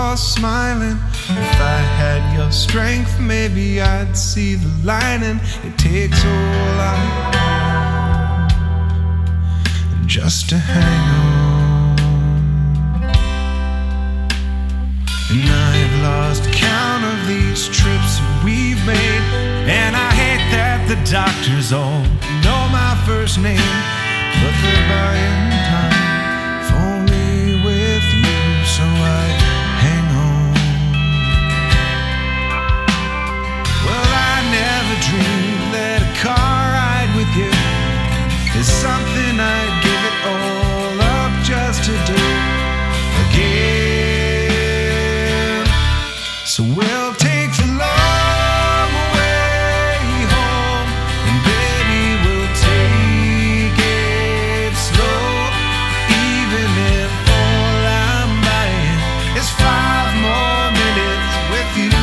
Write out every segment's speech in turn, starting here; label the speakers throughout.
Speaker 1: you're smiling. If I had your strength, maybe I'd see the lining. It takes all I have just to hang on. And I've lost count of these trips that we've made, and I hate that the doctors all know my first name, but they're buying time for me with you, so I hang on. Well, I never dreamed that a car ride with you is something I'd give it all up just to do again. So we'll take the long way home, and baby, we'll take it slow. Even if all I'm buying is 5 more minutes with you,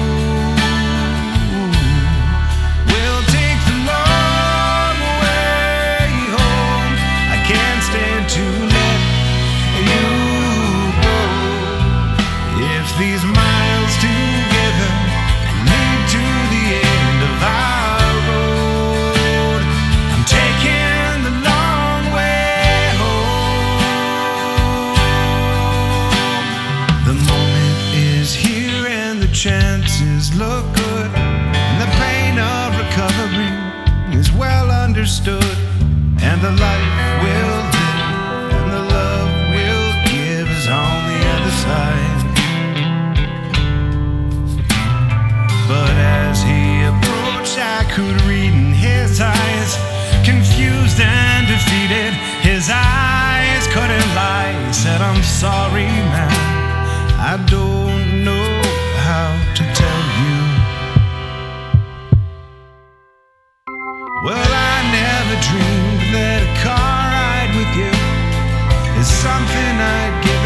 Speaker 1: we'll take the long way home. I can't stand to let you go. If these miles together lead to the end of our road, I'm taking the long way home. The moment is here and the chances look good, and the pain of recovery is well understood, and the life we'll live and the love we'll give is on the other side. But as he approached, I could read in his eyes, confused and defeated. His eyes couldn't lie. He said, I'm sorry, man, I don't know how to tell you. Well, I never dreamed that a car ride with you is something I'd give